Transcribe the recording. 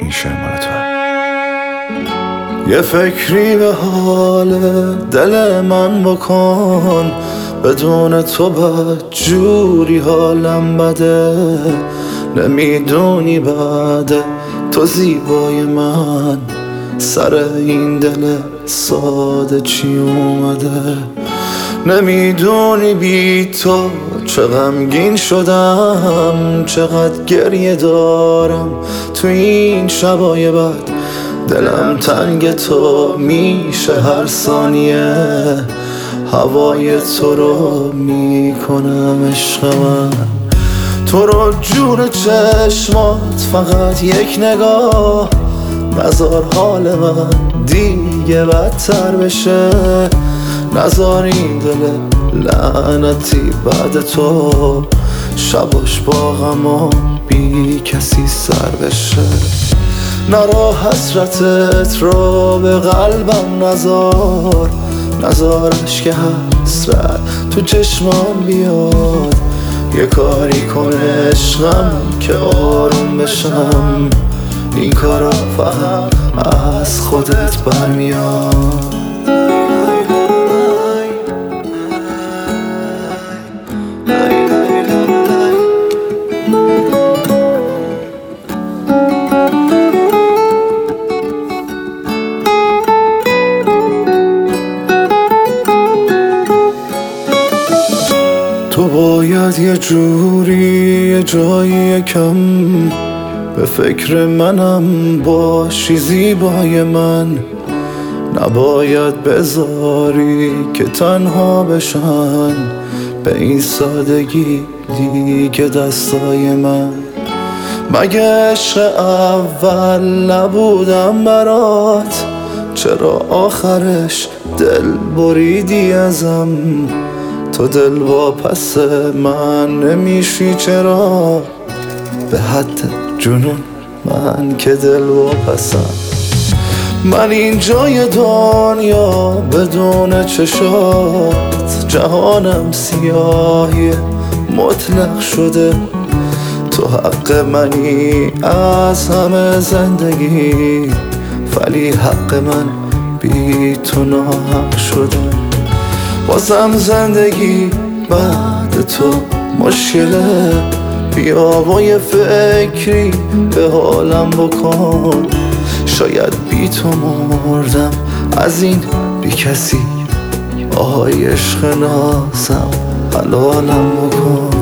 این شعر مال تو. یه فکری به حال دل من بکن، بدون تو بدجوری حالم بده. نمیدونی بعد تو زیبای من سر این دل ساده چی اومده. نمیدونی بی تو چه غمگین شدم، چقدر گریه دارم تو این شبای بد. دلم تنگ تو میشه هر ثانیه، هوای تو رو میکنم عشق من. تو رو جون چشمات فقط یک نگاه، نذار حال من دیگه بدتر بشه. نذار این دل لعنتی بعد تو شباش با غم و بی کسی سر بشه. نرا حسرتت رو به قلبم نذارش که حسرت تو چشمام بیاد. یه کاری کن عشقم که آروم بشم، این کارا فقط از خودت برمیاد. تو باید یه جوری یه جایی کم به فکر منم باشی زیبای من. نباید بذاری که تنها بشن به این سادگی دیگه دستای من. مگه عشق اول نبودم برات؟ چرا آخرش دل بریدی ازم؟ تو دل واپس من نمیشی چرا؟ به حد جنون من که دل واپسم. من این جای دنیا بدون چشات، جهانم سیاهی مطلق شده. تو حق منی از همه زندگی، ولی حق من بی تو ناحق شده. بازم زندگی بعد تو مشکله، بیا با یه فکری به حالم بکن. شاید بی تو مردم از این بی کسی، آهای عشق نازم حلالم بکن.